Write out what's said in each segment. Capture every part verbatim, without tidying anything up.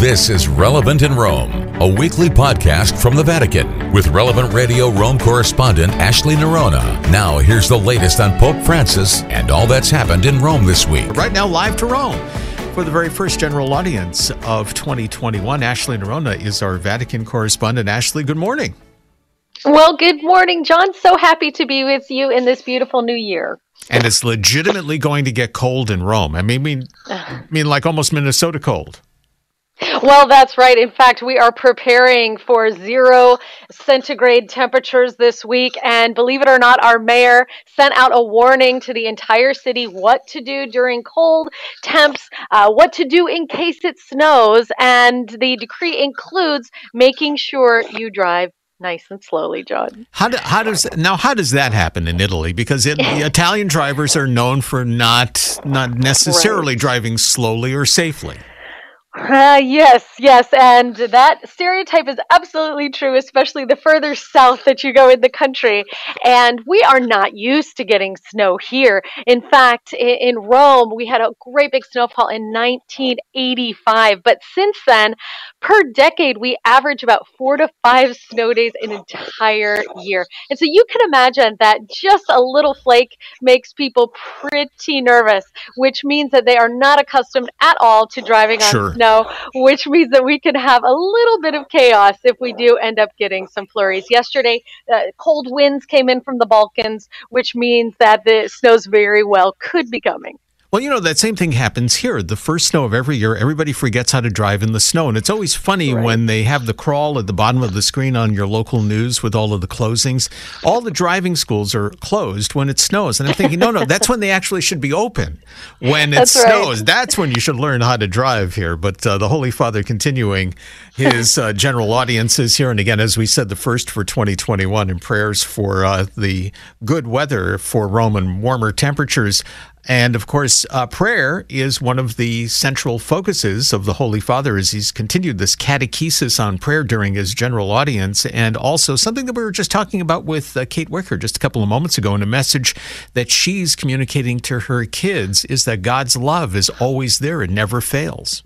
This is Relevant in Rome, a weekly podcast from the Vatican with Relevant Radio Rome correspondent Ashley Nerona. Now, here's the latest on Pope Francis and all that's happened in Rome this week. Right now, live to Rome. For the very first general audience of twenty twenty-one, Ashley Nerona is our Vatican correspondent. Ashley, good morning. Well, good morning, John. So happy to be with you in this beautiful new year. And it's legitimately going to get cold in Rome. I mean, I mean, I mean like almost Minnesota cold. Well, that's right. In fact, we are preparing for zero centigrade temperatures this week. And believe it or not, our mayor sent out a warning to the entire city what to do during cold temps, uh, what to do in case it snows. And the decree includes making sure you drive nice and slowly, John. How, do, how does now? How does that happen in Italy? Because it, the Italian drivers are known for not not necessarily right. driving slowly or safely. Uh, yes, yes, and that stereotype is absolutely true, especially the further south that you go in the country. And we are not used to getting snow here. In fact, in, in Rome, we had a great big snowfall in nineteen eighty-five. But since then, per decade, we average about four to five snow days an entire year. And so you can imagine that just a little flake makes people pretty nervous, which means that they are not accustomed at all to driving on Sure. snow. Which means that we can have a little bit of chaos if we do end up getting some flurries. Yesterday, uh, cold winds came in from the Balkans, which means that the snows very well could be coming. Well, you know, that same thing happens here. The first snow of every year, everybody forgets how to drive in the snow. And it's always funny right. when they have the crawl at the bottom of the screen on your local news with all of the closings. All the driving schools are closed when it snows. And I'm thinking, no, no, that's when they actually should be open. When it that's snows, right. that's when you should learn how to drive here. But uh, the Holy Father continuing his uh, general audiences here. And again, as we said, the first for twenty twenty-one, and prayers for uh, the good weather for Rome and warmer temperatures. And of course, uh, prayer is one of the central focuses of the Holy Father as he's continued this catechesis on prayer during his general audience. And also something that we were just talking about with uh, Kate Wicker just a couple of moments ago in a message that she's communicating to her kids is that God's love is always there. It never fails.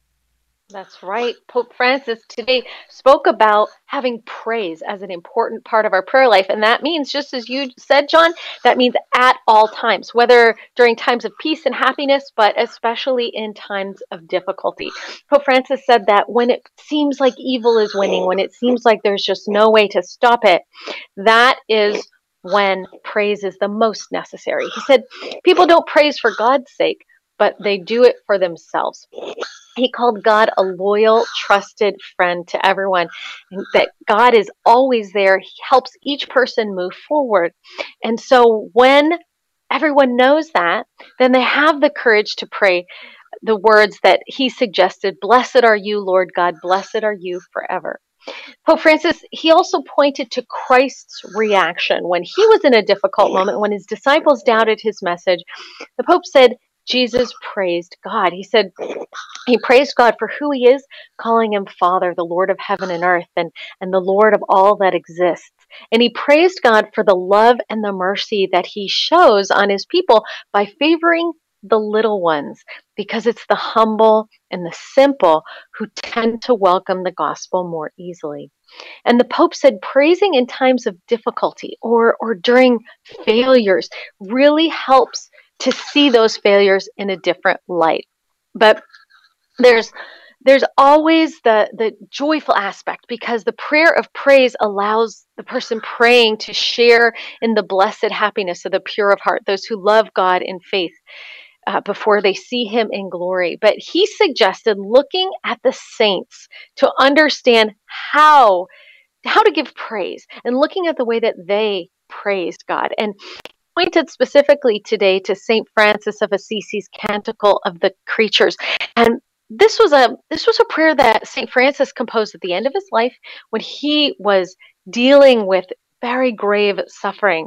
That's right. Pope Francis today spoke about having praise as an important part of our prayer life. And that means, just as you said, John, that means at all times, whether during times of peace and happiness, but especially in times of difficulty. Pope Francis said that when it seems like evil is winning, when it seems like there's just no way to stop it, that is when praise is the most necessary. He said, people don't praise for God's sake, but they do it for themselves. He called God a loyal, trusted friend to everyone, and that God is always there. He helps each person move forward. And so when everyone knows that, then they have the courage to pray the words that he suggested, "Blessed are you, Lord God, blessed are you forever." Pope Francis, he also pointed to Christ's reaction when he was in a difficult moment, when his disciples doubted his message. The Pope said, Jesus praised God. He said he praised God for who he is, calling him Father, the Lord of heaven and earth, and, and the Lord of all that exists. And he praised God for the love and the mercy that he shows on his people by favoring the little ones, because it's the humble and the simple who tend to welcome the gospel more easily. And the Pope said praising in times of difficulty or, or during failures really helps to see those failures in a different light. But there's there's always the, the joyful aspect, because the prayer of praise allows the person praying to share in the blessed happiness of the pure of heart, those who love God in faith uh, before they see him in glory. But he suggested looking at the saints to understand how, how to give praise and looking at the way that they praised God. And pointed specifically today to Saint Francis of Assisi's Canticle of the Creatures. And this was a this was a prayer that Saint Francis composed at the end of his life when he was dealing with very grave suffering.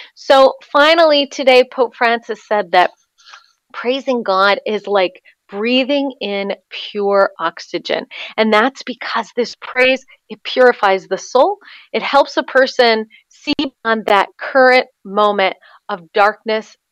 So finally today, Pope Francis said that praising God is like breathing in pure oxygen. And that's because this praise, it purifies the soul. It helps a person see beyond that current moment of darkness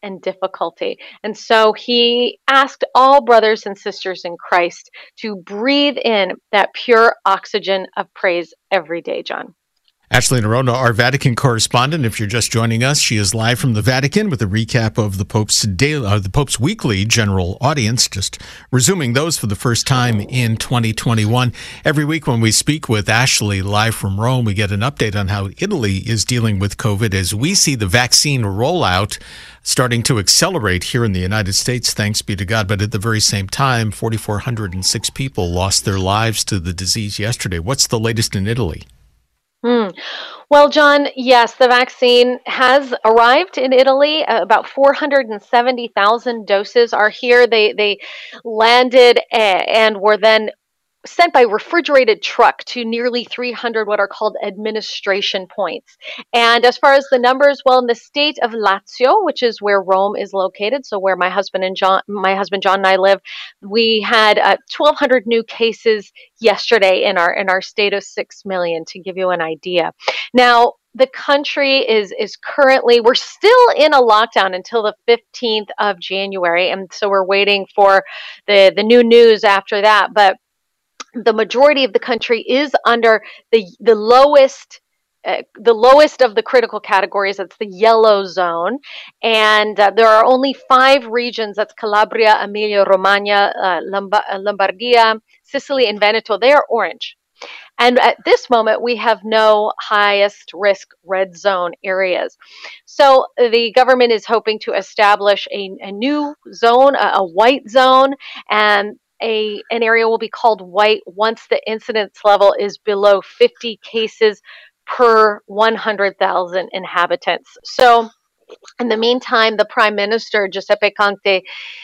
and difficulty. And so he asked all brothers and sisters in Christ to breathe in that pure oxygen of praise every day, John. Ashley Noronha, our Vatican correspondent. If you're just joining us, she is live from the Vatican with a recap of the Pope's daily, uh, the Pope's weekly general audience, just resuming those for the first time in twenty twenty-one. Every week when we speak with Ashley live from Rome, we get an update on how Italy is dealing with COVID as we see the vaccine rollout starting to accelerate here in the United States, thanks be to God. But at the very same time, four thousand four hundred six people lost their lives to the disease yesterday. What's the latest in Italy? Hmm. Well, John, yes, the vaccine has arrived in Italy. Uh, about four hundred seventy thousand doses are here. They they landed a- and were then sent by refrigerated truck to nearly three hundred what are called administration points. And as far as the numbers, well, in the state of Lazio, which is where Rome is located, so where my husband and John, my husband John and I live, we had uh, twelve hundred new cases yesterday in our in our state of six million, to give you an idea. Now, the country is is currently, we're still in a lockdown until the fifteenth of January, and so we're waiting for the the new news after that. But the majority of the country is under the the lowest uh, the lowest of the critical categories. That's the yellow zone, and uh, there are only five regions. That's Calabria, Emilia Romagna, uh, Lomba- uh, Lombardia, Sicily, and Veneto. They are orange. And at this moment, we have no highest risk red zone areas. So the government is hoping to establish a, a new zone, a, a white zone, and A, an area will be called white once the incidence level is below fifty cases per one hundred thousand inhabitants. So in the meantime, the Prime Minister, Giuseppe Conte,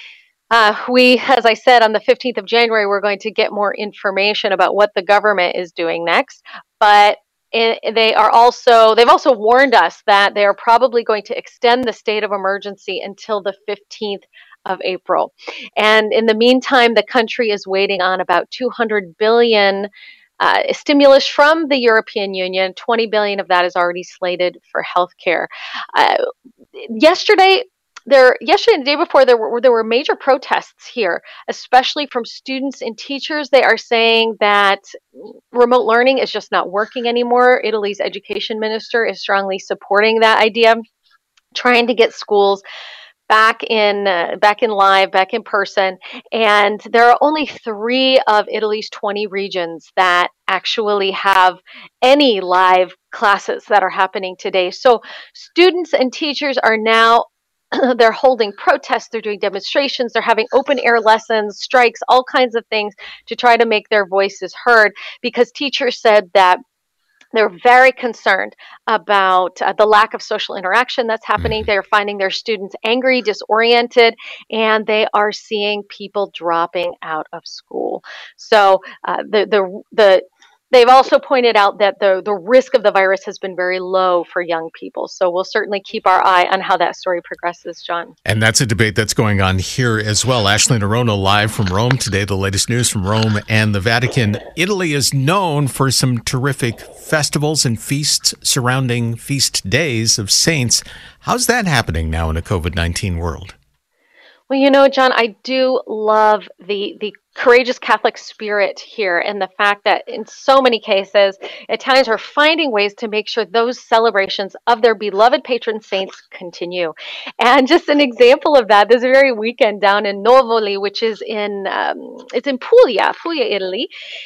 uh, we, as I said, on the fifteenth of January, we're going to get more information about what the government is doing next. But it, they are also, they've also warned us that they are probably going to extend the state of emergency until the fifteenth of April. And in the meantime, the country is waiting on about two hundred billion uh, stimulus from the European Union. twenty billion of that is already slated for healthcare. Uh, yesterday, there, yesterday and the day before, there were there were major protests here, especially from students and teachers. They are saying that remote learning is just not working anymore. Italy's education minister is strongly supporting that idea, trying to get schools back in uh, back in live, back in person. And there are only three of Italy's twenty regions that actually have any live classes that are happening today. So students and teachers are now they're holding protests, they're doing demonstrations, they're having open air lessons, strikes, all kinds of things to try to make their voices heard, because teachers said that they're very concerned about uh, the lack of social interaction that's happening. They're finding their students angry, disoriented, and they are seeing people dropping out of school. So uh, the the the they've also pointed out that the the risk of the virus has been very low for young people. So we'll certainly keep our eye on how that story progresses, John. And that's a debate that's going on here as well. Ashley Noronha live from Rome today, the latest news from Rome and the Vatican. Italy is known for some terrific festivals and feasts surrounding feast days of saints. How's that happening now in a COVID nineteen world? Well, you know, John, I do love the the courageous Catholic spirit here, and the fact that in so many cases, Italians are finding ways to make sure those celebrations of their beloved patron saints continue. And just an example of that, this very weekend down in Novoli, which is in um, it's in Puglia, Puglia, Italy,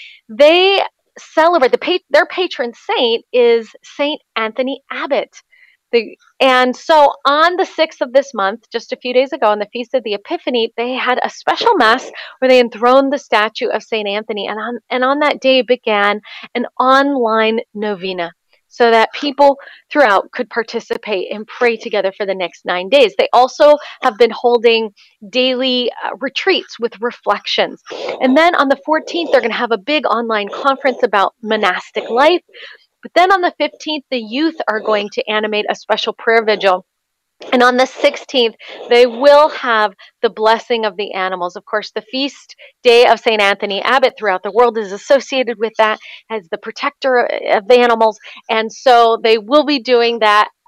they celebrate the pa- their patron saint is Saint Anthony Abbot. The, and so on the sixth of this month, just a few days ago, on the Feast of the Epiphany, they had a special mass where they enthroned the statue of Saint Anthony. And on, and on that day began an online novena so that people throughout could participate and pray together for the next nine days. They also have been holding daily uh, retreats with reflections. And then on the fourteenth, they're going to have a big online conference about monastic life. But then on the fifteenth, the youth are going to animate a special prayer vigil. And on the sixteenth, they will have the blessing of the animals. Of course, the feast day of Saint Anthony Abbot throughout the world is associated with that as the protector of the animals. And so they will be doing that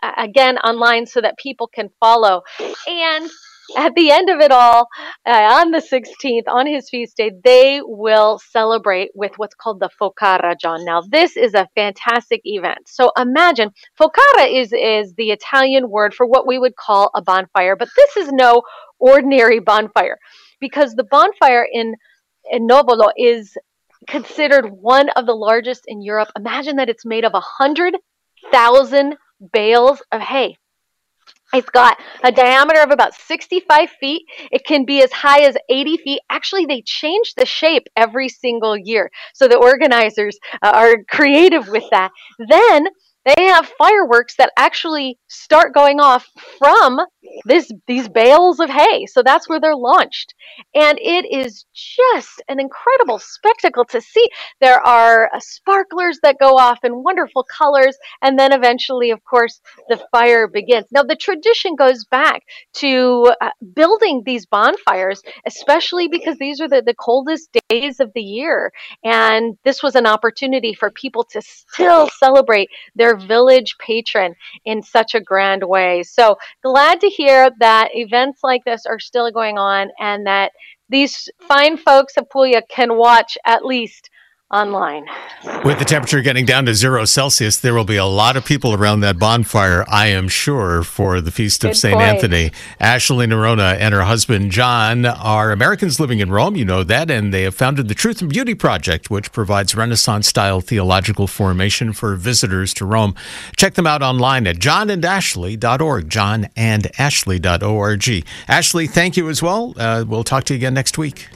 again online so that people can follow. And at the end of it all, uh, on the sixteenth, on his feast day, they will celebrate with what's called the Focara, John. Now, this is a fantastic event. So imagine, Focara is, is the Italian word for what we would call a bonfire, but this is no ordinary bonfire, because the bonfire in, in Novolo is considered one of the largest in Europe. Imagine that it's made of one hundred thousand bales of hay. It's got a diameter of about sixty-five feet. It can be as high as eighty feet. Actually, they change the shape every single year. So the organizers uh, are creative with that. Then they have fireworks that actually start going off from this these bales of hay. So that's where they're launched. And it is just an incredible spectacle to see. There are uh, sparklers that go off in wonderful colors. And then eventually, of course, the fire begins. Now, the tradition goes back to uh, building these bonfires, especially because these are the, the coldest days of the year. And this was an opportunity for people to still celebrate their village patron in such a grand way. So glad to hear that events like this are still going on and that these fine folks of Puglia can watch at least online. With the temperature getting down to zero Celsius, there will be a lot of people around that bonfire, I am sure, for the Feast of Saint Anthony. Ashley Nerona and her husband, John, are Americans living in Rome. You know that. And they have founded the Truth and Beauty Project, which provides Renaissance-style theological formation for visitors to Rome. Check them out online at john and ashley dot org, john and ashley dot org. Ashley, thank you as well. Uh, we'll talk to you again next week.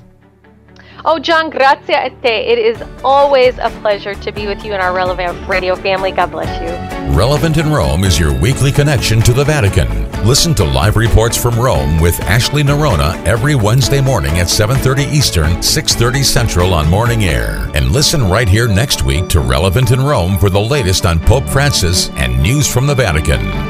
Oh, John, grazie a te. It is always a pleasure to be with you and our Relevant Radio family. God bless you. Relevant in Rome is your weekly connection to the Vatican. Listen to live reports from Rome with Ashley Nerona every Wednesday morning at seven thirty Eastern, six thirty Central on Morning Air. And listen right here next week to Relevant in Rome for the latest on Pope Francis and news from the Vatican.